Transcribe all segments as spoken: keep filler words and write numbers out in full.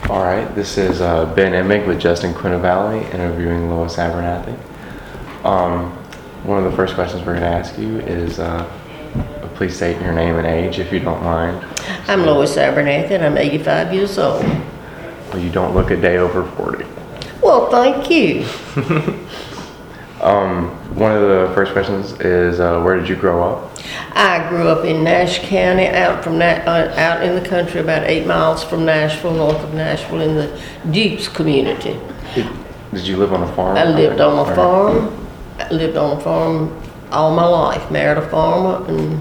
All right, this is uh, Ben Emig with Justin Quinnavalli interviewing Lois Abernathy. Um, one of the first questions we're going to ask you is, uh, please state your name and age if you don't mind. I'm Lois Abernathy and I'm eighty-five years old. Well, you don't look a day over forty. Well, thank you. um, one of the first questions is, uh, where did you grow up? I grew up in Nash County, out from Na- uh, out in the country, about eight miles from Nashville, north of Nashville, in the Dukes community. Did, did you live on a farm? I lived on a Or- farm. I lived on a farm all my life. Married a farmer, and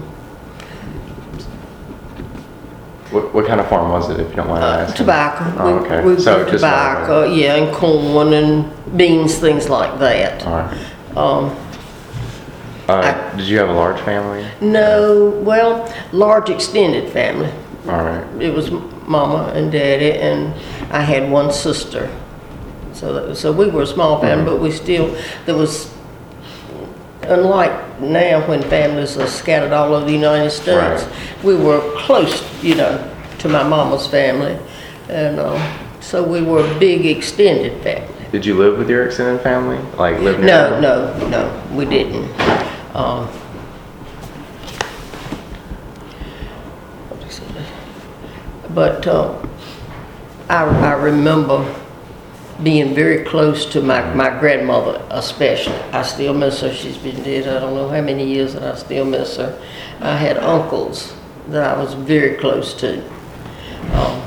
What, what kind of farm was it, if you don't mind uh, asking? tobacco. Oh, okay. We, we So grew just tobacco, yeah, and corn and beans, things like that. All right. Um, Uh, I- did you have a large family? no, well, large extended family. All right. It was mama and daddy, and I had one sister. So that, so we were a small family, Mhm. but we still, there was, unlike now when families are scattered all over the United States, Right. we were close, you know, to my mama's family. And uh, so we were a big extended family. Did you live with your extended family? Like live near No, them? no, no, we didn't. Um, But uh, I, I remember being very close to my, my grandmother especially. I still miss her. She's been dead I don't know how many years, and I still miss her. I had uncles that I was very close to. Um,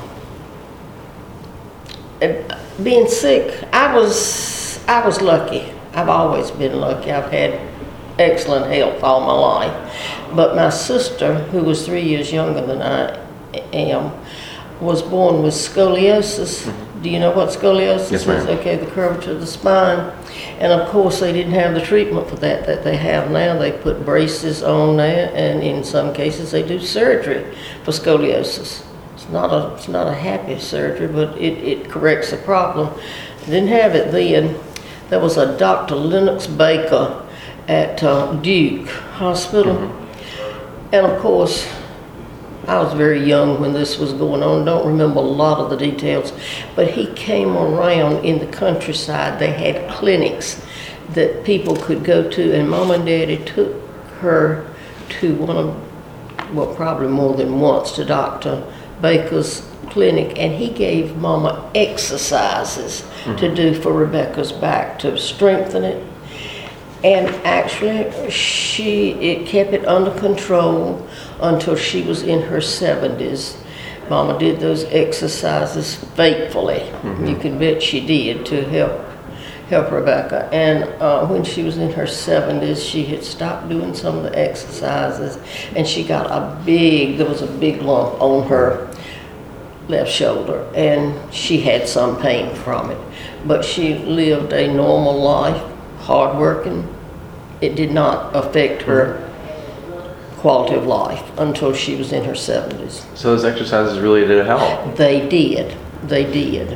and being sick, I was I was lucky. I've always been lucky. I've had excellent health all my life. But my sister, who was three years younger than I am, was born with scoliosis. Mm-hmm. Do you know what scoliosis Yes, ma'am. is? Okay, the curvature of the spine. And of course, they didn't have the treatment for that that they have now. They put braces on there, and in some cases, they do surgery for scoliosis. It's not a it's not a happy surgery, but it, it corrects the problem. Didn't have it then. There was a Doctor Lennox Baker at uh, Duke Hospital, mm-hmm. and of course, I was very young when this was going on. Don't remember a lot of the details, but he came around in the countryside. They had clinics that people could go to, and Mom and Daddy took her to one of, well, probably more than once, to Doctor Baker's clinic, and he gave Mama exercises mm-hmm. to do for Rebecca's back to strengthen it. And actually, she it kept it under control until she was in her seventies. Mama did those exercises faithfully. Mm-hmm. You can bet she did, to help help Rebecca. And uh, when she was in her seventies, she had stopped doing some of the exercises, and she got a big, there was a big lump on her left shoulder, and she had some pain from it. But she lived a normal life, hardworking. It did not affect her quality of life until she was in her seventies. So those exercises really did help? They did. They did.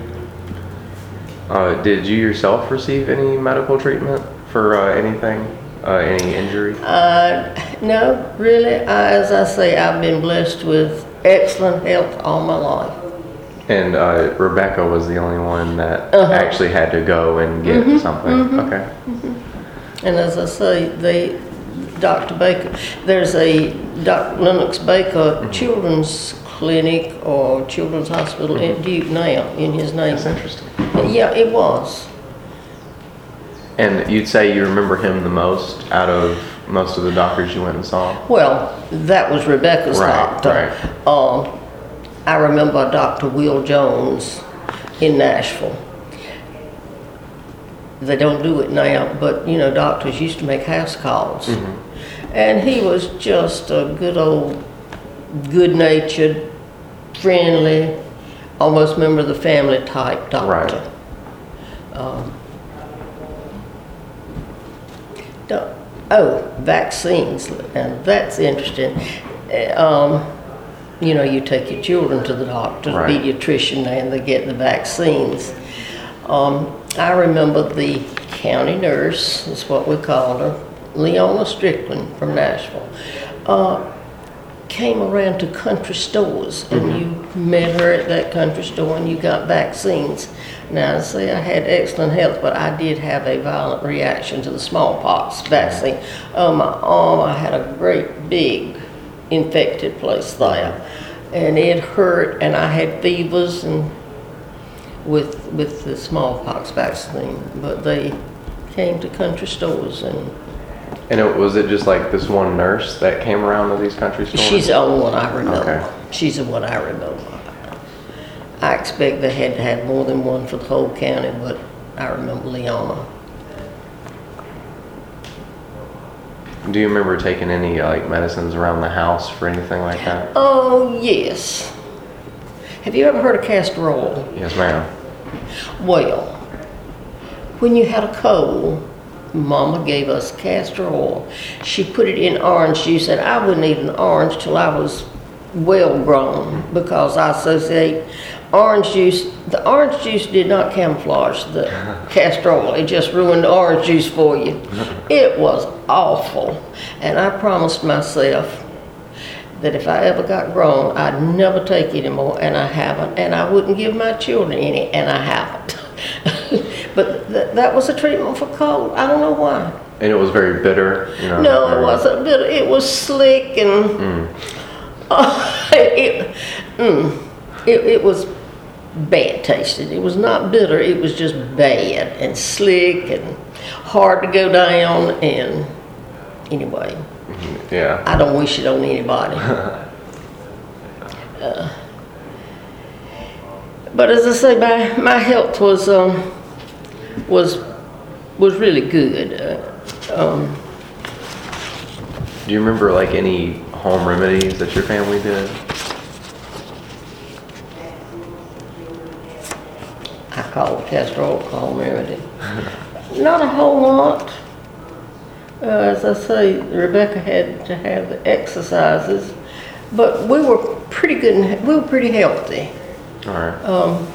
Uh, did you yourself receive any medical treatment for uh, anything, uh, any injury? Uh, no, really. I, as I say, I've been blessed with excellent health all my life. And uh, Rebecca was the only one that Uh-huh. actually had to go and get Mm-hmm, something. mm-hmm. Okay. And as I say, they, Doctor Baker, there's a Doctor Lennox Baker mm-hmm. children's clinic or children's hospital mm-hmm. at Duke now in his name. That's interesting. Yeah, it was. And you'd say you remember him the most out of most of the doctors you went and saw? Well, that was Rebecca's Right, doctor. right. Um, I remember Doctor Will Jones in Nashville. They don't do it now, but you know, doctors used to make house calls. Mm-hmm. And he was just a good old, good-natured, friendly, almost member of the family type doctor. Right. Um, do- oh, vaccines, and that's interesting. Um, you know, you take your children to the doctor, the Right. pediatrician, and they get the vaccines. Um, I remember the county nurse, is what we called her, Leona Strickland from Nashville. Uh, came around to country stores, and you met her at that country store and you got vaccines. Now, see, I had excellent health, but I did have a violent reaction to the smallpox vaccine. On my arm, I had a great big infected place there, and it hurt, and I had fevers and with with the smallpox vaccine. But they came to country stores, and And it, was it just like this one nurse that came around to these country stores? she's the only one I remember. Okay. She's the one I remember. I expect they had to have more than one for the whole county, but I remember Leona. Do you remember taking any like medicines around the house for anything like that? Oh, yes. Have you ever heard of castor oil? Yes, ma'am. Well, when you had a cold, Mama gave us castor oil. She put it in orange juice, and I wouldn't eat an orange till I was well grown, because I associate orange juice. The orange juice did not camouflage the castor oil. It just ruined the orange juice for you. It was awful. And I promised myself that if I ever got grown, I'd never take it anymore, and I haven't. And I wouldn't give my children any, and I haven't. But th- that was a treatment for cold. I don't know why. And it was very bitter, you know? No, or- it wasn't bitter. It was slick, and Mm. uh, it, mm, it it was bad tasting. It was not bitter. It was just bad and slick and hard to go down. And anyway, Yeah. I don't wish it on anybody. uh, but as I say, my my health was um, was was really good. Uh, um, Do you remember like any home remedies that your family did? I call it castor oil home remedy. Not a whole lot. Uh, as I say, Rebecca had to have the exercises, but we were pretty good and we were pretty healthy. All right. Um,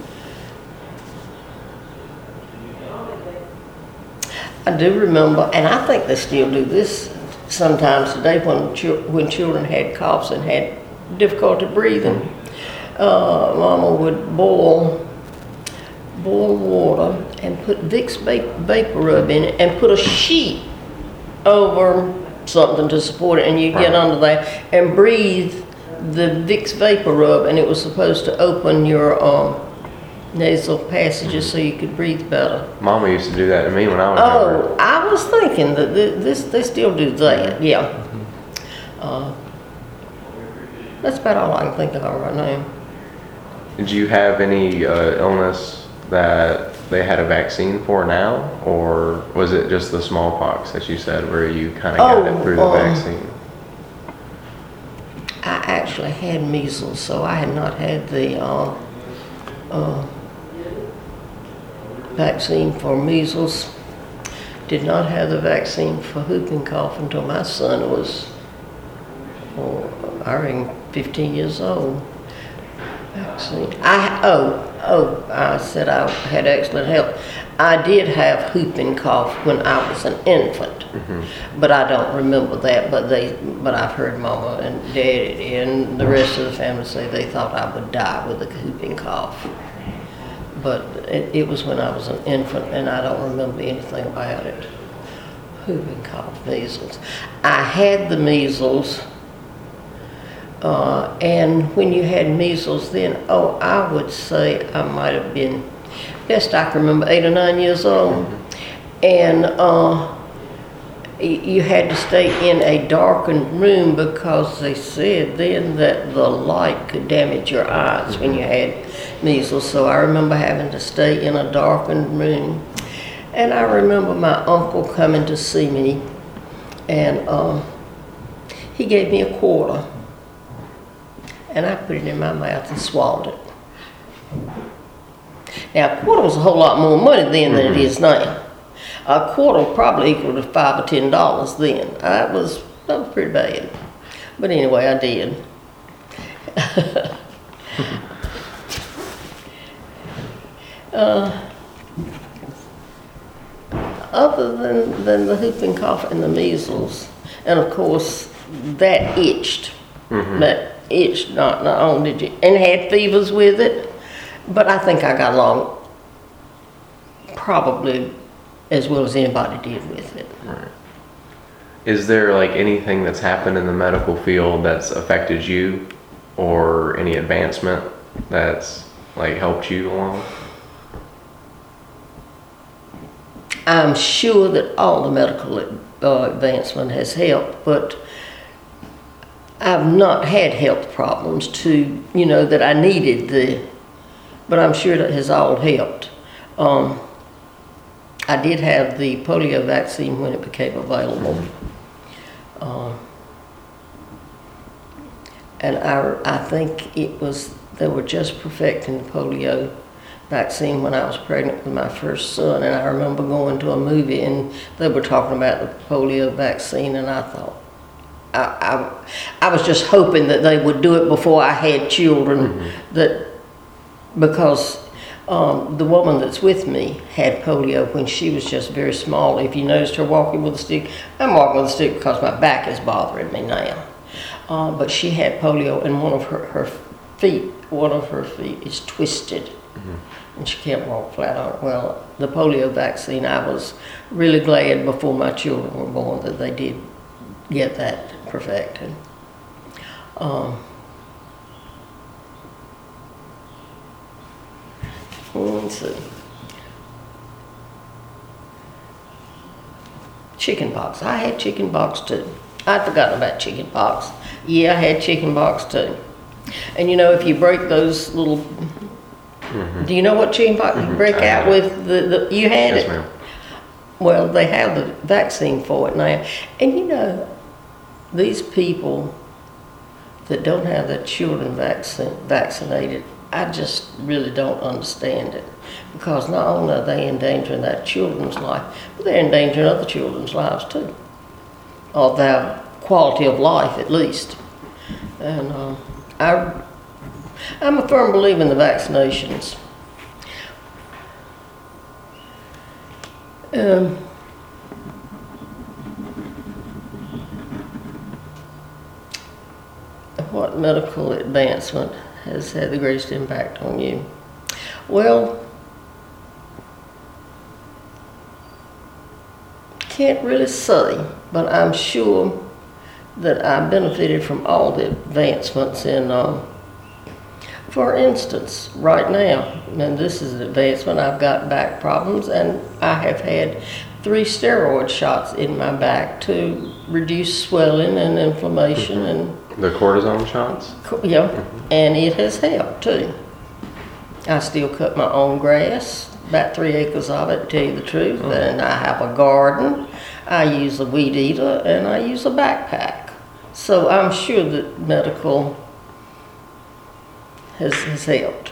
I do remember, and I think they still do this sometimes today, when chil- when children had coughs and had difficulty breathing, uh, Mama would boil boil water and put Vicks va- vapor rub in it and put a sheet over something to support it, and you get Right. under there and breathe the Vicks vapor rub, and it was supposed to open your um, nasal passages so you could breathe better. Mama used to do that to me when I was younger. Oh, I was thinking that th- this they still do that. Yeah. Uh, that's about all I can think of right now. Did you have any uh, illness that they had a vaccine for now, or was it just the smallpox that you said where you kind of got Oh, it through the um, vaccine? I actually had measles, so I had not had the uh, uh, vaccine for measles. Did not have the vaccine for whooping cough until my son was, oh, I reckon, fifteen years old. Vaccine. I oh oh I said I had excellent health. I did have whooping cough when I was an infant, but I don't remember that. But they, but I've heard Mama and Daddy and the rest of the family say they thought I would die with a whooping cough. But it, it was when I was an infant, and I don't remember anything about it. Whooping cough, measles. I had the measles. Uh, and when you had measles then, oh, I would say I might have been, best I can remember, eight or nine years old. And uh, y- you had to stay in a darkened room because they said then that the light could damage your eyes when you had measles. So I remember having to stay in a darkened room. And I remember my uncle coming to see me, and uh, he gave me a quarter. And I put it in my mouth and swallowed it. Now, a quarter was a whole lot more money then than it is now. A quarter probably equal to five or ten dollars then. That was, that was pretty bad. But anyway, I did. uh, other than, than the whooping cough and the measles, and of course, that itched. Mhm. But it's not, not only did you, and had fevers with it, but I think I got along probably as well as anybody did with it. Right. Is there like anything that's happened in the medical field that's affected you, or any advancement that's like helped you along? I'm sure that all the medical uh, advancement has helped, but I've not had health problems to, you know, that I needed the, but I'm sure that has all helped. Um, I did have the polio vaccine when it became available. Um, and I, I think it was, they were just perfecting the polio vaccine when I was pregnant with my first son, and I remember going to a movie and they were talking about the polio vaccine, and I thought, I, I, I was just hoping that they would do it before I had children, mm-hmm. that because um, the woman that's with me had polio when she was just very small. If you noticed her walking with a stick, I'm walking with a stick because my back is bothering me now. Uh, but she had polio, and one of her, her feet, one of her feet is twisted. Mm-hmm. And she can't walk flat on it. Well, the polio vaccine, I was really glad before my children were born that they did get that perfected. Um, let's see. Chicken pox. I had chicken pox too. I'd forgotten about chicken pox. Yeah, I had chicken pox too. And you know, if you break those little, mm-hmm. do you know what chicken pox mm-hmm. you break I out with? The, the you had yes, it. Ma'am. Well, they have the vaccine for it now, and you know, these people that don't have their children vaccine, vaccinated, I just really don't understand it, because not only are they endangering that children's life, but they're endangering other children's lives too, or their quality of life at least. And uh, I, I'm a firm believer in the vaccinations. Um, what medical advancement has had the greatest impact on you? Well, can't really say, but I'm sure that I benefited from all the advancements in, um, for instance, right now, and this is an advancement, I've got back problems, and I have had three steroid shots in my back to reduce swelling and inflammation. Mm-hmm. and The cortisone shots? Yeah, mm-hmm. and it has helped too. I still cut my own grass, about three acres of it, to tell you the truth, mm-hmm. and I have a garden. I use a weed eater, and I use a backpack. So I'm sure that medical has, has helped.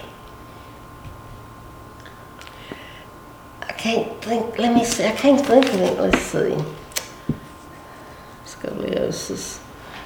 I can't think, let me see, I can't think of it, let's see. Scoliosis.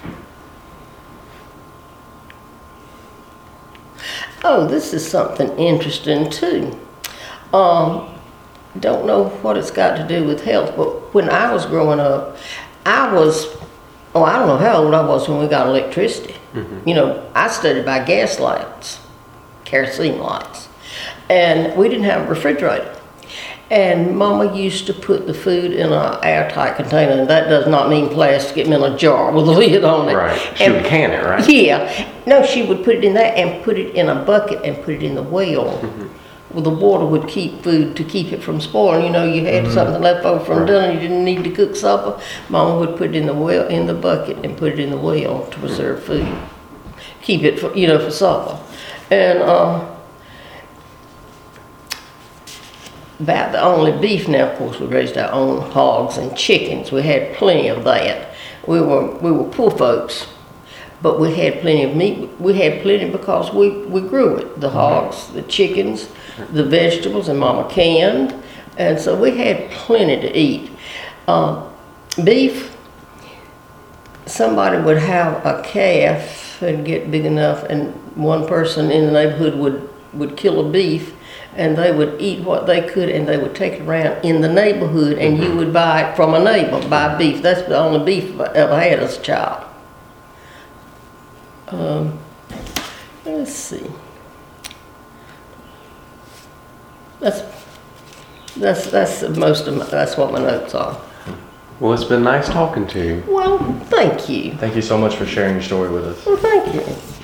Oh, this is something interesting too. Um, don't know what it's got to do with health, but when I was growing up, I was, oh, I don't know how old I was when we got electricity. Mm-hmm. You know, I studied by gas lights, kerosene lights, and we didn't have a refrigerator. And Mama used to put the food in an airtight container, and that does not mean plastic, it meant a jar with a lid on it. Right, she and, would can it, right? Yeah, no, she would put it in that and put it in a bucket and put it in the well. Mm-hmm. Well, the water would keep food to keep it from spoiling. You know, you had mm-hmm. something left over from right. dinner, you didn't need to cook supper. Mama would put it in the well, in the bucket, and put it in the well to preserve food, keep it for, you know, for supper. And uh, about the only beef now, of course, we raised our own hogs and chickens. We had plenty of that. We were we were poor folks, but we had plenty of meat. We had plenty because we, we grew it. The hogs, the chickens, the vegetables, and Mama canned. And so we had plenty to eat. Uh, beef, somebody would have a calf and get big enough, and one person in the neighborhood would, would kill a beef, and they would eat what they could, and they would take it around in the neighborhood, and you would buy it from a neighbor, buy beef. That's the only beef I ever had as a child. Um, let's see. That's, that's, that's the most of my, that's what my notes are. Well, it's been nice talking to you. Well, thank you. Thank you so much for sharing your story with us. Well, thank you.